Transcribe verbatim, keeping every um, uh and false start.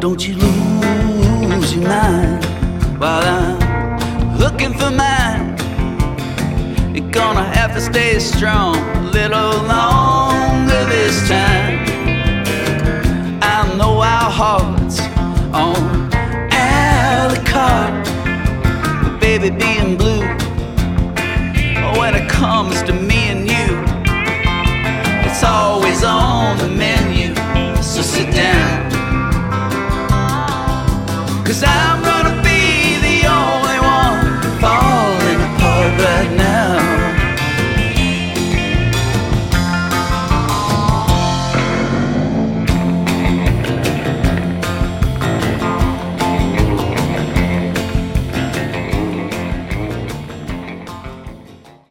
Don't you lose your mind while I'm looking for mine. You're gonna have to stay strong a little longer this time. I know our hearts on a la carte, but baby, being blue when it comes to me,